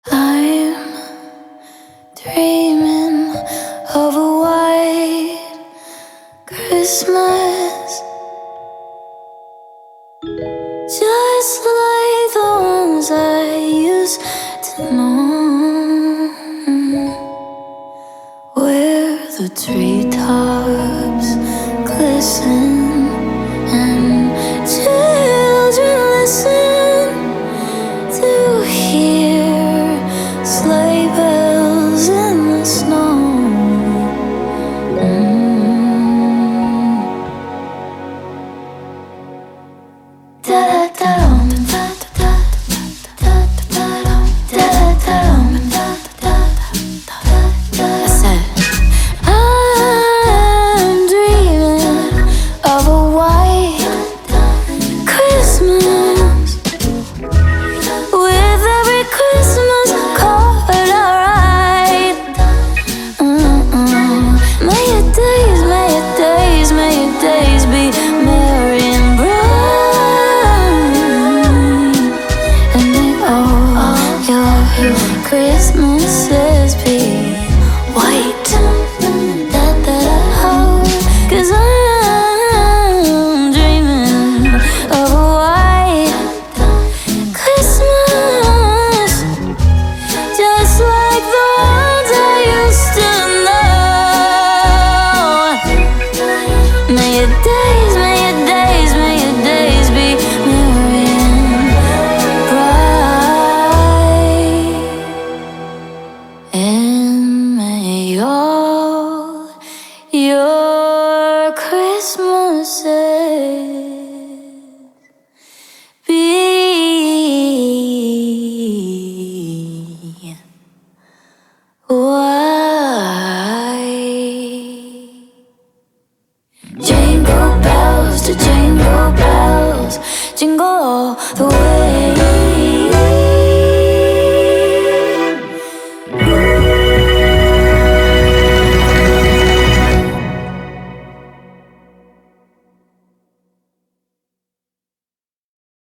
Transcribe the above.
I'm dreaming of a white Christmas, just like the ones I used to know, where the treetops glisten and children listen to hear sleigh bells in the snow. I said, I'm dreaming of a white Christmas, with every Christmas card I write. May your days, may your days, may your days be merry and bright, and may all your Christmases be white. 'Cause I'm dreaming of a white Christmas, just like the ones I used to know. May your days, may your days, may your days be merry and bright, and may all your Christmases be white. Jingle bells to jingle bells, jingle all the way.